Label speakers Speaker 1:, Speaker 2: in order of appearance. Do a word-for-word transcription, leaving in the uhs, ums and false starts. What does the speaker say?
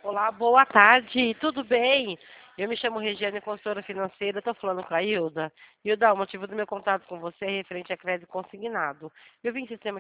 Speaker 1: Olá, boa tarde, tudo bem? Eu me chamo Regiane, consultora financeira, estou falando com a Hilda. Hilda, o motivo do meu contato com você é referente a crédito consignado. Eu vi em sistema